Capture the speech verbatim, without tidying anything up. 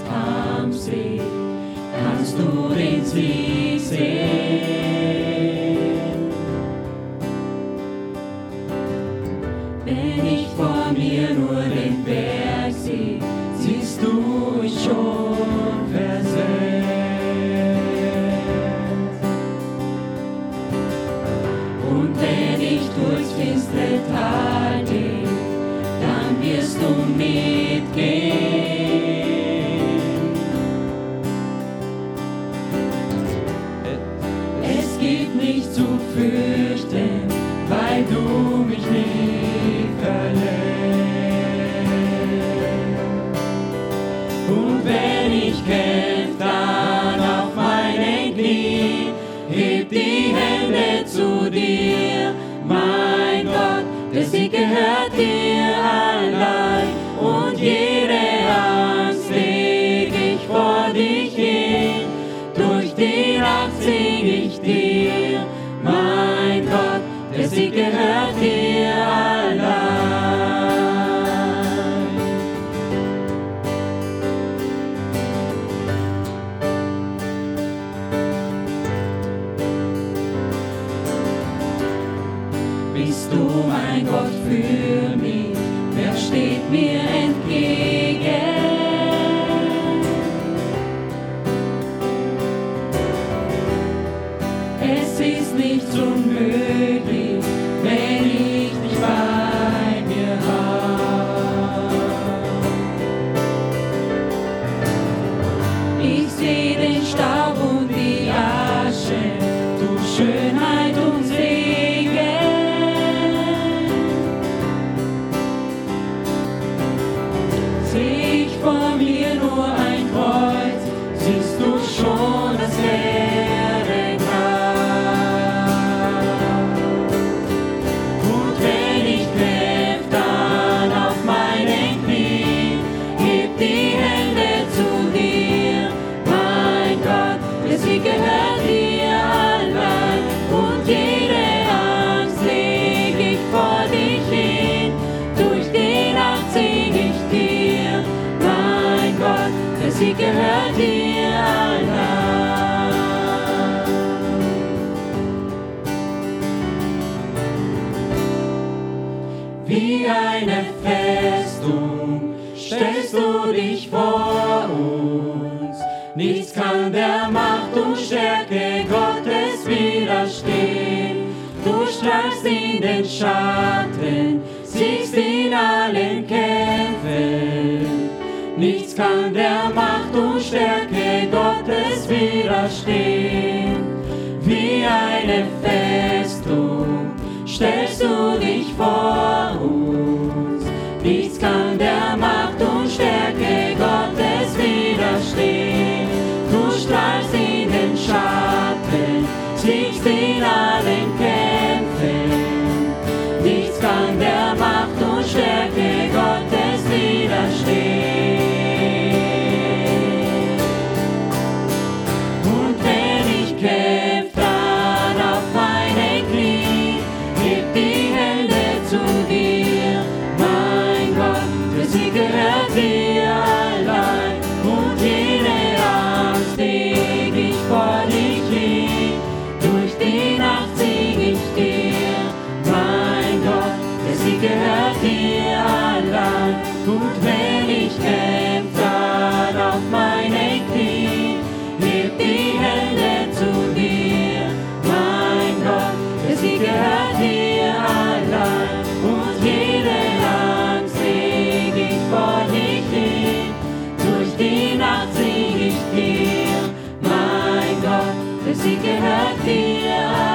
am See, kannst du den Sieg sehen. Wenn ich vor mir nur den Berg sehe, siehst du mich schon versehrt. Und wenn ich durchs finstere Tal gehe, dann wirst du mitgehen. Es gibt nichts zu fürchten, weil du mich nie verlässt. Und wenn ich kämpf, dann auf meinen Knien, heb die Hände zu dir, mein Gott, der Sieg gehört dir allein. Und jede Angst leg ich vor dich hin, durch die Nacht sing ich dir, mein Gott, der Sieg gehört dir allein. Bist du, mein Gott, für mich, wer steht mir entgegen? Es ist nichts unmöglich, wenn ich dich bei mir hab. Ich seh den Staub und die Asche, du Schönheit und Segen. Seh ich vor mir nur ein Kreuz, siehst du schon das leere Grab. Und wenn ich kämpf, dann auf meinen Knien, heb die Hände zu dir, mein Gott, der Sieg gehört dir allein. Und jede Angst leg ich vor dich hin, durch die Nacht sing ich dir, mein Gott, der Sieg gehört dir allein. Wie eine Festung stellst du dich vor uns, nichts kann der Macht und Stärke Gottes widerstehen. Du strahlst in den Schatten, siegst in allen Kämpfen. Nichts kann der Macht und Stärke Gottes widerstehen. Wie eine Festung stellst du dich vor uns, nichts kann der Macht und Stärke Gottes widerstehen. Du strahlst in den Schatten, siegst in allen Kämpfen. Nichts kann der Macht und Stärke Gottes widerstehen. Und wenn ich kämpf, dann auf meinen Knien, heb die Hände zu dir, mein Gott, der Sieg gehört dir allein. Und jede Angst leg ich vor dich hin, durch die Nacht sing ich dir, mein Gott, der Sieg gehört dir allein. Und wenn ich kämpf, dann auf meinen Knien, heb die Hände zu dir, mein Gott, der Sieg gehört dir allein. Und jede Angst leg ich vor dich hin, durch die Nacht sing ich dir, mein Gott, der Sieg gehört dir allein.